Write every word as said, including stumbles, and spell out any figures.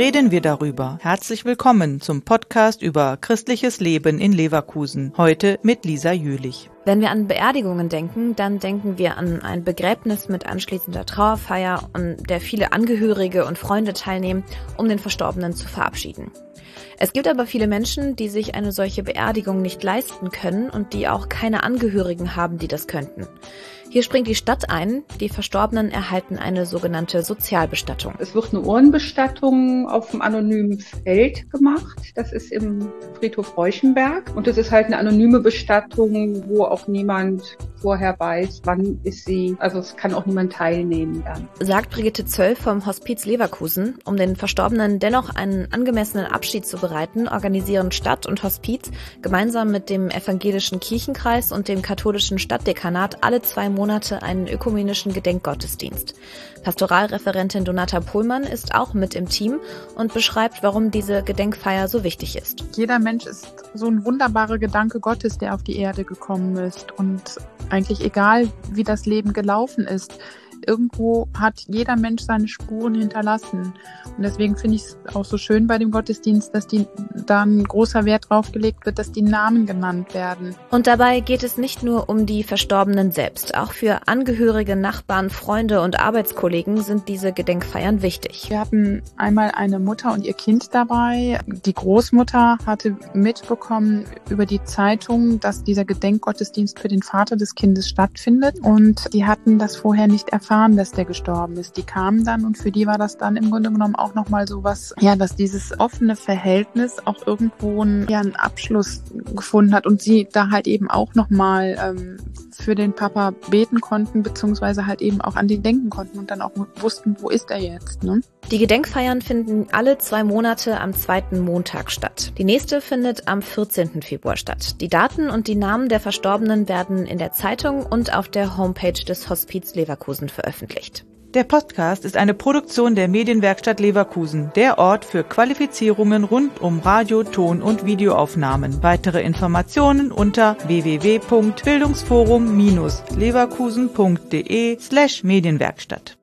reden wir darüber. Herzlich willkommen zum Podcast über christliches Leben in Leverkusen. Heute mit Lisa Jülich. Wenn wir an Beerdigungen denken, dann denken wir an ein Begräbnis mit anschließender Trauerfeier, an der viele Angehörige und Freunde teilnehmen, um den Verstorbenen zu verabschieden. Es gibt aber viele Menschen, die sich eine solche Beerdigung nicht leisten können und die auch keine Angehörigen haben, die das könnten. Hier springt die Stadt ein. Die Verstorbenen erhalten eine sogenannte Sozialbestattung. Es wird eine Urnenbestattung auf einem anonymen Feld gemacht. Das ist im Friedhof Reuchenberg. Und das ist halt eine anonyme Bestattung, wo auch niemand vorher weiß, wann ist sie. Also es kann auch niemand teilnehmen dann. Sagt Brigitte Zöll vom Hospiz Leverkusen. Um den Verstorbenen dennoch einen angemessenen Abschied zu bereiten, organisieren Stadt und Hospiz gemeinsam mit dem evangelischen Kirchenkreis und dem katholischen Stadtdekanat alle zwei Monate einen ökumenischen Gedenkgottesdienst. Pastoralreferentin Donata Pohlmann ist auch mit im Team und beschreibt, warum diese Gedenkfeier so wichtig ist. Jeder Mensch ist so ein wunderbarer Gedanke Gottes, der auf die Erde gekommen ist. Und eigentlich egal, wie das Leben gelaufen ist, irgendwo hat jeder Mensch seine Spuren hinterlassen. Und deswegen finde ich es auch so schön bei dem Gottesdienst, dass die, da ein großer Wert drauf gelegt wird, dass die Namen genannt werden. Und dabei geht es nicht nur um die Verstorbenen selbst. Auch für Angehörige, Nachbarn, Freunde und Arbeitskollegen sind diese Gedenkfeiern wichtig. Wir hatten einmal eine Mutter und ihr Kind dabei. Die Großmutter hatte mitbekommen über die Zeitung, dass dieser Gedenkgottesdienst für den Vater des Kindes stattfindet. Und die hatten das vorher nicht erfahren, dass der gestorben ist. Die kamen dann und für die war das dann im Grunde genommen auch nochmal so was, ja, dass dieses offene Verhältnis auch irgendwo einen, ja, einen Abschluss gefunden hat und sie da halt eben auch nochmal ähm, für den Papa beten konnten, beziehungsweise halt eben auch an den denken konnten und dann auch wussten, wo ist er jetzt, ne? Die Gedenkfeiern finden alle zwei Monate am zweiten Montag statt. Die nächste findet am vierzehnten Februar statt. Die Daten und die Namen der Verstorbenen werden in der Zeitung und auf der Homepage des Hospiz Leverkusen veröffentlicht. Der Podcast ist eine Produktion der Medienwerkstatt Leverkusen, der Ort für Qualifizierungen rund um Radio-, Ton- und Videoaufnahmen. Weitere Informationen unter w w w punkt bildungsforum Bindestrich leverkusen punkt de slash Medienwerkstatt.